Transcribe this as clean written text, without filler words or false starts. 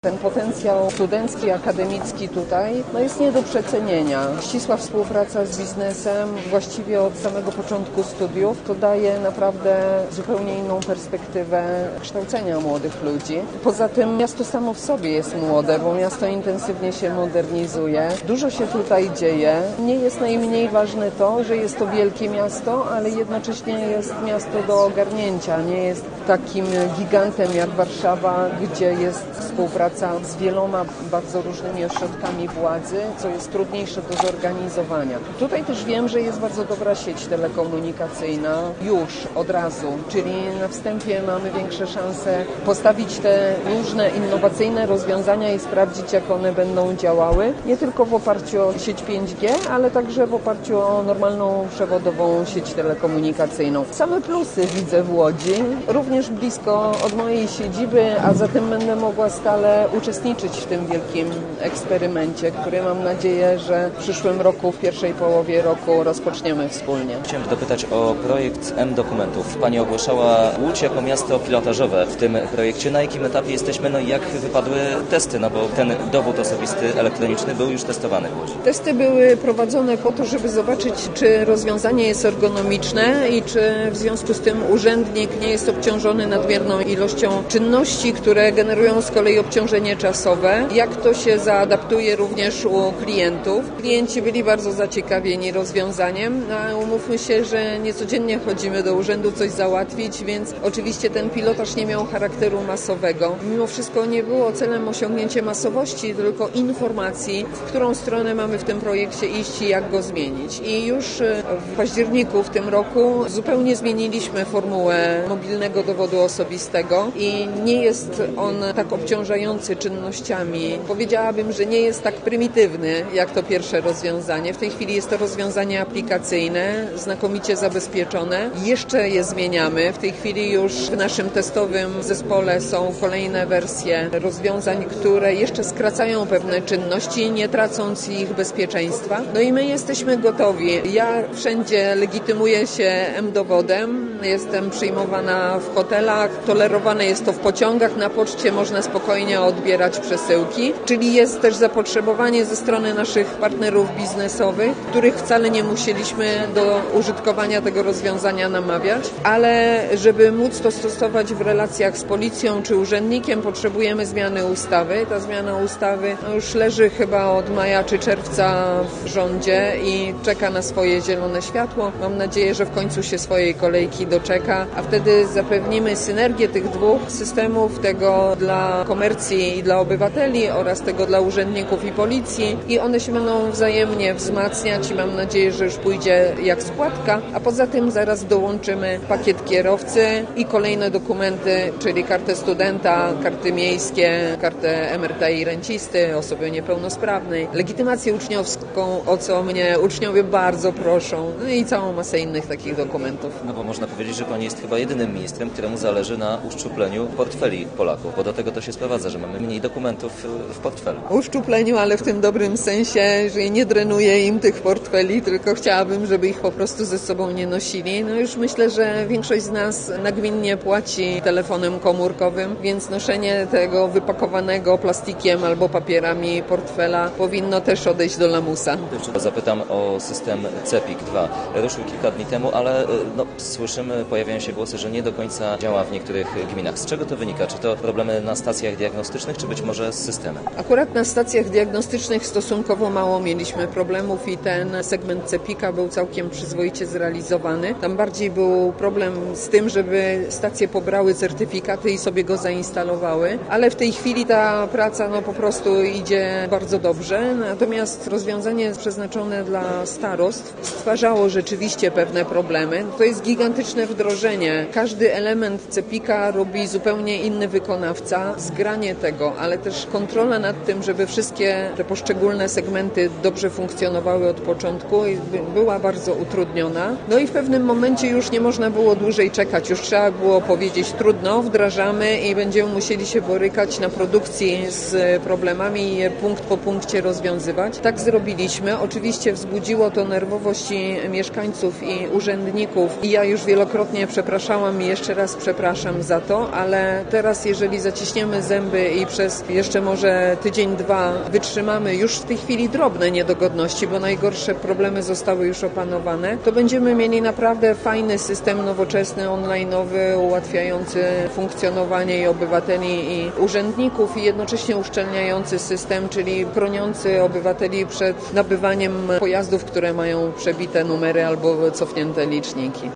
Ten potencjał studencki, akademicki tutaj jest nie do przecenienia. Ścisła współpraca z biznesem właściwie od samego początku studiów to daje naprawdę zupełnie inną perspektywę kształcenia młodych ludzi. Poza tym miasto samo w sobie jest młode, bo miasto intensywnie się modernizuje. Dużo się tutaj dzieje. Nie jest najmniej ważne to, że jest to wielkie miasto, ale jednocześnie jest miasto do ogarnięcia. Nie jest takim gigantem jak Warszawa, gdzie jest współpraca z wieloma bardzo różnymi ośrodkami władzy, co jest trudniejsze do zorganizowania. Tutaj też wiem, że jest bardzo dobra sieć telekomunikacyjna już od razu, czyli na wstępie mamy większe szanse postawić te różne innowacyjne rozwiązania i sprawdzić, jak one będą działały, nie tylko w oparciu o sieć 5G, ale także w oparciu o normalną przewodową sieć telekomunikacyjną. Same plusy widzę w Łodzi, również blisko od mojej siedziby, a zatem będę mogła stale uczestniczyć w tym wielkim eksperymencie, który mam nadzieję, że w przyszłym roku, w pierwszej połowie roku rozpoczniemy wspólnie. Chciałem dopytać o projekt M-Dokumentów. Pani ogłaszała Łódź jako miasto pilotażowe w tym projekcie. Na jakim etapie jesteśmy, i jak wypadły testy? Bo ten dowód osobisty elektroniczny był już testowany w Łodzi. Testy były prowadzone po to, żeby zobaczyć, czy rozwiązanie jest ergonomiczne i czy w związku z tym urzędnik nie jest obciążony nadmierną ilością czynności, które generują z kolei obciążenie czasowe, jak to się zaadaptuje również u klientów. Klienci byli bardzo zaciekawieni rozwiązaniem, a umówmy się, że niecodziennie chodzimy do urzędu coś załatwić, więc oczywiście ten pilotaż nie miał charakteru masowego. Mimo wszystko nie było celem osiągnięcie masowości, tylko informacji, w którą stronę mamy w tym projekcie iść i jak go zmienić. I już w październiku w tym roku zupełnie zmieniliśmy formułę mobilnego dowodu osobistego i nie jest on tak obciążający czynnościami. Powiedziałabym, że nie jest tak prymitywny jak to pierwsze rozwiązanie. W tej chwili jest to rozwiązanie aplikacyjne, znakomicie zabezpieczone. Jeszcze je zmieniamy. W tej chwili już w naszym testowym zespole są kolejne wersje rozwiązań, które jeszcze skracają pewne czynności, nie tracąc ich bezpieczeństwa. I my jesteśmy gotowi. Ja wszędzie legitymuję się M-dowodem. Jestem przyjmowana w hotelach. Tolerowane jest to w pociągach. Na poczcie można spokojnie odbierać przesyłki, czyli jest też zapotrzebowanie ze strony naszych partnerów biznesowych, których wcale nie musieliśmy do użytkowania tego rozwiązania namawiać, ale żeby móc to stosować w relacjach z policją czy urzędnikiem, potrzebujemy zmiany ustawy. Ta zmiana ustawy już leży chyba od maja czy czerwca w rządzie i czeka na swoje zielone światło. Mam nadzieję, że w końcu się swojej kolejki doczeka, a wtedy zapewnimy synergię tych dwóch systemów, tego dla komercji i dla obywateli oraz tego dla urzędników i policji i one się będą wzajemnie wzmacniać i mam nadzieję, że już pójdzie jak składka, a poza tym zaraz dołączymy pakiet kierowcy i kolejne dokumenty, czyli kartę studenta, karty miejskie, kartę emeryta i rencisty, osoby niepełnosprawnej, legitymację uczniowską, o co mnie uczniowie bardzo proszą, i całą masę innych takich dokumentów. Bo można powiedzieć, że Pani jest chyba jedynym ministrem, któremu zależy na uszczupleniu portfeli Polaków, bo do tego to się sprowadza, że mamy mniej dokumentów w portfelu. Uszczupleniu, ale w tym dobrym sensie, że nie drenuję im tych portfeli, tylko chciałabym, żeby ich po prostu ze sobą nie nosili. Już myślę, że większość z nas nagminnie płaci telefonem komórkowym, więc noszenie tego wypakowanego plastikiem albo papierami portfela powinno też odejść do lamusa. Zapytam o system CEPiK-2. Ruszył kilka dni temu, ale słyszymy, pojawiają się głosy, że nie do końca działa w niektórych gminach. Z czego to wynika? Czy to problemy na stacjach diagnostycznych, czy być może z systemem? Akurat na stacjach diagnostycznych stosunkowo mało mieliśmy problemów i ten segment CEPiK-a był całkiem przyzwoicie zrealizowany. Tam bardziej był problem z tym, żeby stacje pobrały certyfikaty i sobie go zainstalowały, ale w tej chwili ta praca po prostu idzie bardzo dobrze. Natomiast rozwiązanie przeznaczone dla starostw stwarzało rzeczywiście pewne problemy. To jest gigantyczne wdrożenie. Każdy element CEPiK-a robi zupełnie inny wykonawca. Zgranie tego, ale też kontrola nad tym, żeby wszystkie te poszczególne segmenty dobrze funkcjonowały od początku, była bardzo utrudniona. I w pewnym momencie już nie można było dłużej czekać. Już trzeba było powiedzieć trudno, wdrażamy i będziemy musieli się borykać na produkcji z problemami i je punkt po punkcie rozwiązywać. Tak zrobiliśmy. Oczywiście wzbudziło to nerwowość mieszkańców i urzędników i ja już wielokrotnie przepraszałam i jeszcze raz przepraszam za to, ale teraz jeżeli zaciśniemy zęby i przez jeszcze może tydzień, dwa wytrzymamy już w tej chwili drobne niedogodności, bo najgorsze problemy zostały już opanowane, to będziemy mieli naprawdę fajny system nowoczesny, online'owy, ułatwiający funkcjonowanie i obywateli, i urzędników, i jednocześnie uszczelniający system, czyli chroniący obywateli przed nabywaniem pojazdów, które mają przebite numery albo cofnięte liczniki.